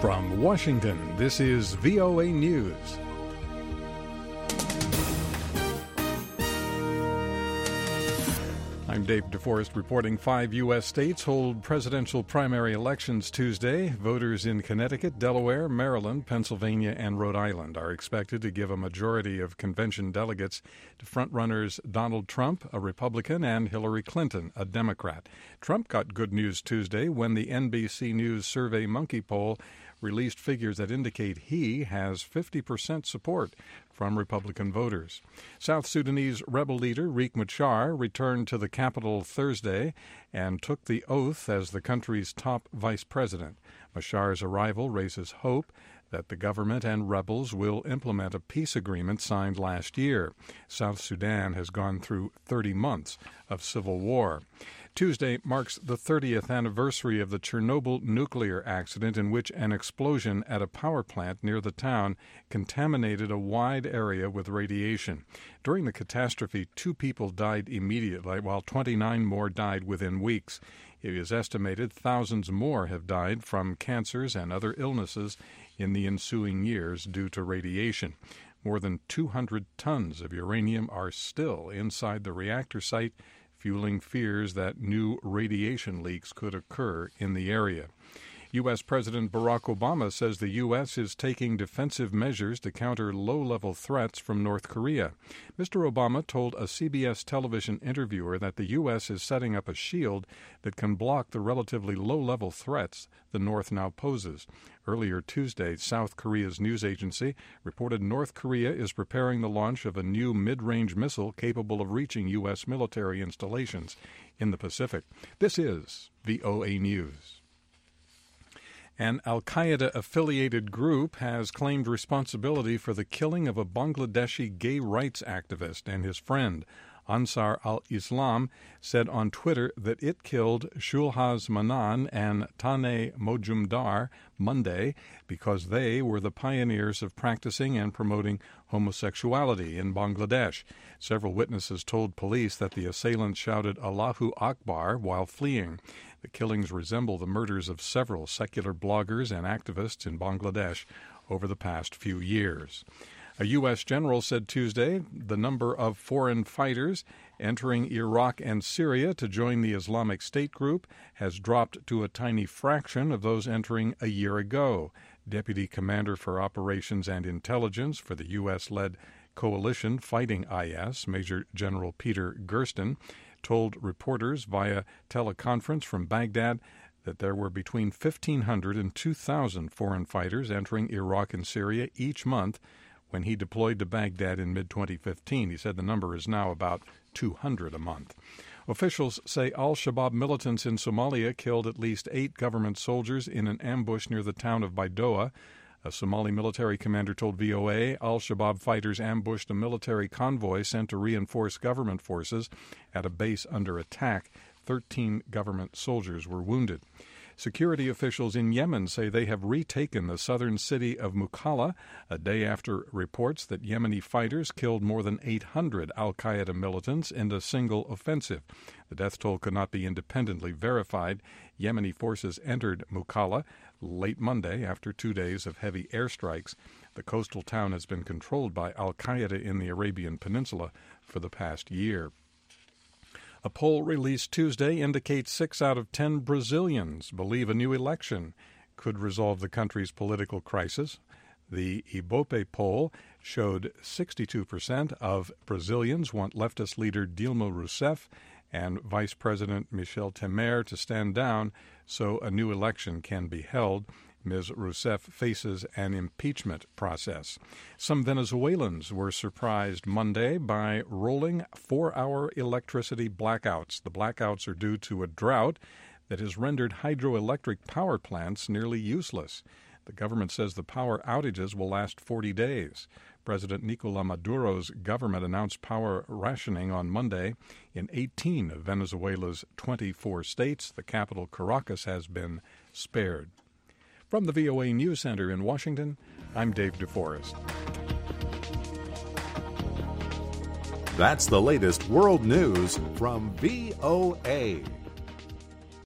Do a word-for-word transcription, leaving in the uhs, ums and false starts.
From Washington, this is V O A News. I'm Dave DeForest reporting five U S states hold presidential primary elections Tuesday. Voters in Connecticut, Delaware, Maryland, Pennsylvania, and Rhode Island are expected to give a majority of convention delegates to frontrunners Donald Trump, a Republican, and Hillary Clinton, a Democrat. Trump got good news Tuesday when the N B C News Survey Monkey poll released figures that indicate he has fifty percent support from Republican voters. South Sudanese rebel leader Riek Machar returned to the capital Thursday and took the oath as the country's top vice president. Machar's arrival raises hope that the government and rebels will implement a peace agreement signed last year. South Sudan has gone through thirty months of civil war. Tuesday marks the thirtieth anniversary of the Chernobyl nuclear accident in which an explosion at a power plant near the town contaminated a wide area with radiation. During the catastrophe, two people died immediately, while twenty-nine more died within weeks. It is estimated thousands more have died from cancers and other illnesses in the ensuing years due to radiation. More than two hundred tons of uranium are still inside the reactor site, fueling fears that new radiation leaks could occur in the area. U S. President Barack Obama says the U S is taking defensive measures to counter low-level threats from North Korea. Mister Obama told a C B S television interviewer that the U S is setting up a shield that can block the relatively low-level threats the North now poses. Earlier Tuesday, South Korea's news agency reported North Korea is preparing the launch of a new mid-range missile capable of reaching U S military installations in the Pacific. This is V O A News. An al-Qaeda-affiliated group has claimed responsibility for the killing of a Bangladeshi gay rights activist and his friend. Ansar al-Islam said on Twitter that it killed Shulhaz Manan and Taneh Mojumdar Monday because they were the pioneers of practicing and promoting homosexuality in Bangladesh. Several witnesses told police that the assailants shouted Allahu Akbar while fleeing. The killings resemble the murders of several secular bloggers and activists in Bangladesh over the past few years. A U S general said Tuesday the number of foreign fighters entering Iraq and Syria to join the Islamic State group has dropped to a tiny fraction of those entering a year ago. Deputy Commander for Operations and Intelligence for the U S-led coalition fighting I S, Major General Peter Gersten, told reporters via teleconference from Baghdad that there were between fifteen hundred and two thousand foreign fighters entering Iraq and Syria each month when he deployed to Baghdad in mid twenty fifteen. He said the number is now about two hundred a month. Officials say al-Shabaab militants in Somalia killed at least eight government soldiers in an ambush near the town of Baidoa. A Somali military commander told V O A al-Shabaab fighters ambushed a military convoy sent to reinforce government forces at a base under attack. Thirteen government soldiers were wounded. Security officials in Yemen say they have retaken the southern city of Mukalla a day after reports that Yemeni fighters killed more than eight hundred al-Qaeda militants in a single offensive. The death toll could not be independently verified. Yemeni forces entered Mukalla late Monday after two days of heavy airstrikes. The coastal town has been controlled by al-Qaeda in the Arabian Peninsula for the past year. A poll released Tuesday indicates six out of ten Brazilians believe a new election could resolve the country's political crisis. The Ibope poll showed sixty-two percent of Brazilians want leftist leader Dilma Rousseff and Vice President Michel Temer to stand down so a new election can be held. Miz Rousseff faces an impeachment process. Some Venezuelans were surprised Monday by rolling four-hour electricity blackouts. The blackouts are due to a drought that has rendered hydroelectric power plants nearly useless. The government says the power outages will last forty days. President Nicolás Maduro's government announced power rationing on Monday in eighteen of Venezuela's twenty-four states. The capital, Caracas, has been spared. From the V O A News Center in Washington, I'm Dave DeForest. That's the latest world news from V O A.